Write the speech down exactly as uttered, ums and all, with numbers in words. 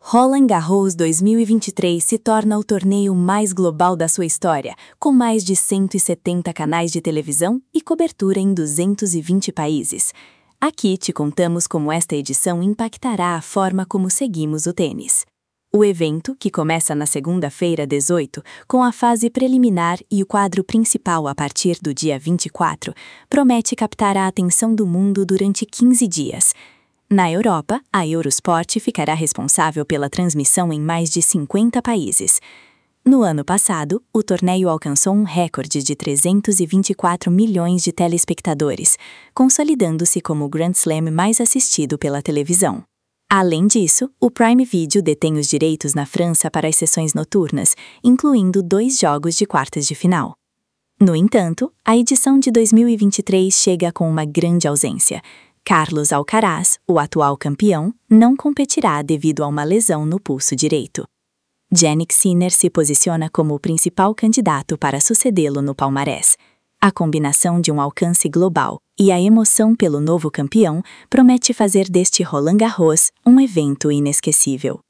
Roland Garros dois mil e vinte e três se torna o torneio mais global da sua história, com mais de cento e setenta canais de televisão e cobertura em duzentos e vinte países. Aqui te contamos como esta edição impactará a forma como seguimos o tênis. O evento, que começa na segunda-feira, dezoito, com a fase preliminar e o quadro principal a partir do dia vinte e quatro, promete captar a atenção do mundo durante quinze dias. Na Europa, a Eurosport ficará responsável pela transmissão em mais de cinquenta países. No ano passado, o torneio alcançou um recorde de trezentos e vinte e quatro milhões de telespectadores, consolidando-se como o Grand Slam mais assistido pela televisão. Além disso, o Prime Video detém os direitos na França para as sessões noturnas, incluindo dois jogos de quartas de final. No entanto, a edição de dois mil e vinte e três chega com uma grande ausência. Carlos Alcaraz, o atual campeão, não competirá devido a uma lesão no pulso direito. Jannik Sinner se posiciona como o principal candidato para sucedê-lo no palmarés. A combinação de um alcance global e a emoção pelo novo campeão promete fazer deste Roland Garros um evento inesquecível.